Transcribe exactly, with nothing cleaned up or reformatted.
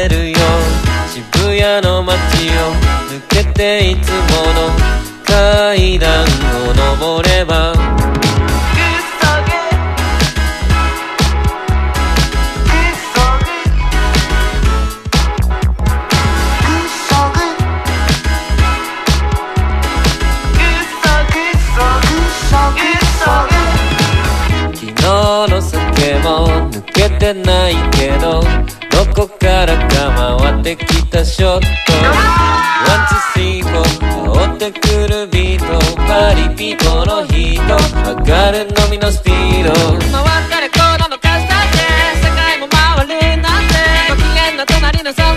れるよ。渋谷の街を抜けていつもの階段を登れば昨日の酒も抜けてないけど、どこからか回ってきたショット、ワンツースリーフォー香ってくるビート、パリピートのヒート上がるのみのスピード、回ったレコードの歌詞だって世界も回るなんて、ご機嫌な隣のさん